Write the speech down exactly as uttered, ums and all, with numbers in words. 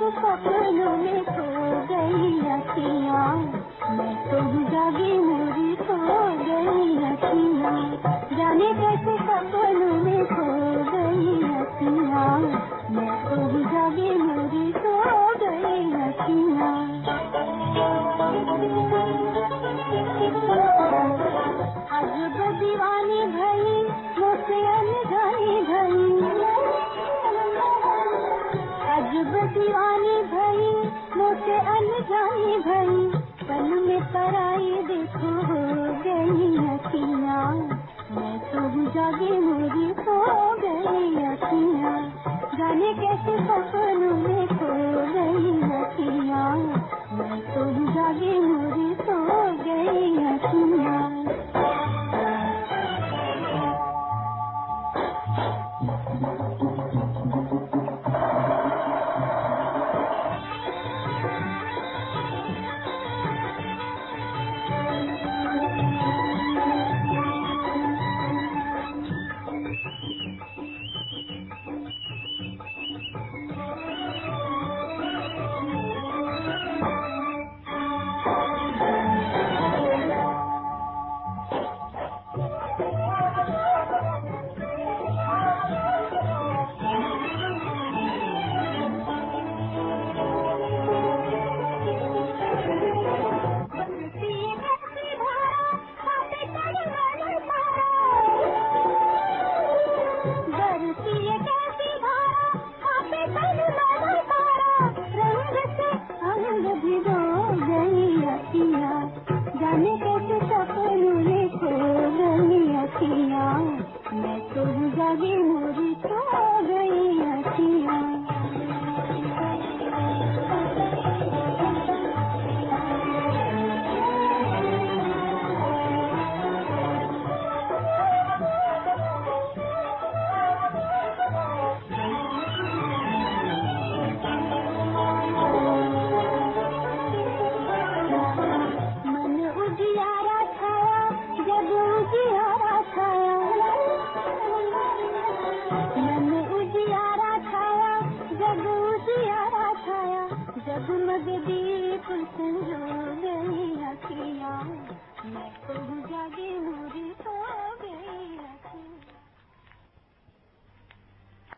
सपनों में खो गई अखियाँ, मैं तो जागी मोरी खो गई अखियाँ, जाने कैसे सपनों में खो गई अखियाँ, मैं तो जागी मोरी खो गई अखियाँ। अजब दीवानी भई मुझसे अनजानी भई, अजब दीवानी भई मुझसे अनजानी भई, पल में पराई देखो हो गई अखियाँ, मैं तो जागी मोरी खो गई अखियाँ, जाने कैसे सपनों में खो गई अखियाँ, मैं तो जागी मोरी खो गई अखियाँ। जाने कैसे सपनों में खो गई अखियाँ, मैं तो जागी मोरी खो गई अखियाँ। जगमग दीप संजो गई अखियाँ, मैं